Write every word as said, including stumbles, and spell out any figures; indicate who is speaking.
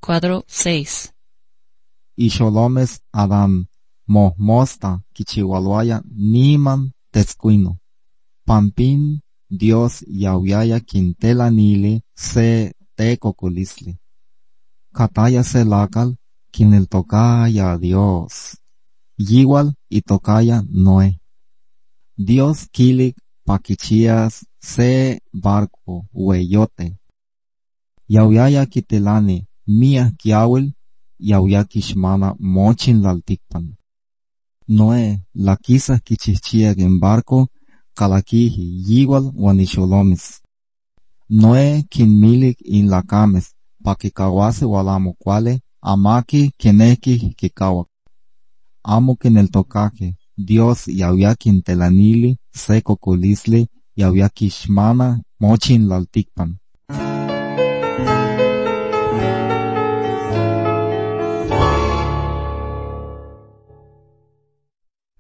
Speaker 1: cuatro seis.
Speaker 2: Ixolomes Adán mohmosta kichiwaloaya niman tetzkuino. Pampin Dios yauyaya quintelanili se tecoculisli. Cataya se lacal quineltocaya a Dios. Yigual y tocaya Noé. Dios kilik paquichias se barco hueyote. Yauyaya quitelani mia kiawil yauya kishmana mochin laltikpan. Noé la quisa kichichia en barco kalakiji yigual wanisholomis. Noé kinmilik in lakames pa kikawase walamo cuale amaki keneki kikawak. Amo keneltokake Dios yauya kintelanili se cocolisli yauya kishmana mochin laltikpan.